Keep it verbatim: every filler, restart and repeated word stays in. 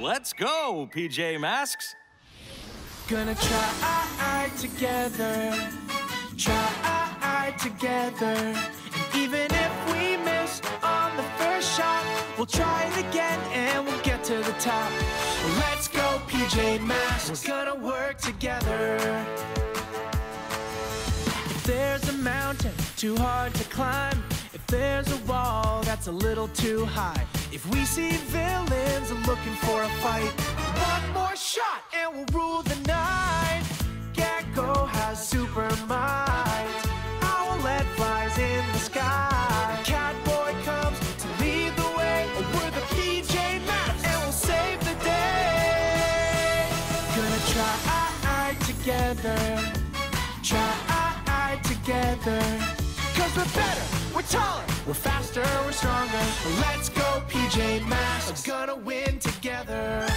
Let's go, P J Masks. Gonna try together, try together. And even if we miss on the first shot, we'll try it again and we'll get to the top. Let's go, P J Masks. We're gonna work together. If there's a mountain too hard to climb, if there's a wall that's a little too high, if we see villains looking for a fight, one more shot and we'll rule the night. Gecko has super might. Owlette flies in the sky. Catboy comes to lead the way. We're the P J Masks and we'll save the day. Gonna try together, try together. Cause we're better, we're taller, we're faster, we're stronger. Let's go, P J Masks. We're gonna win together.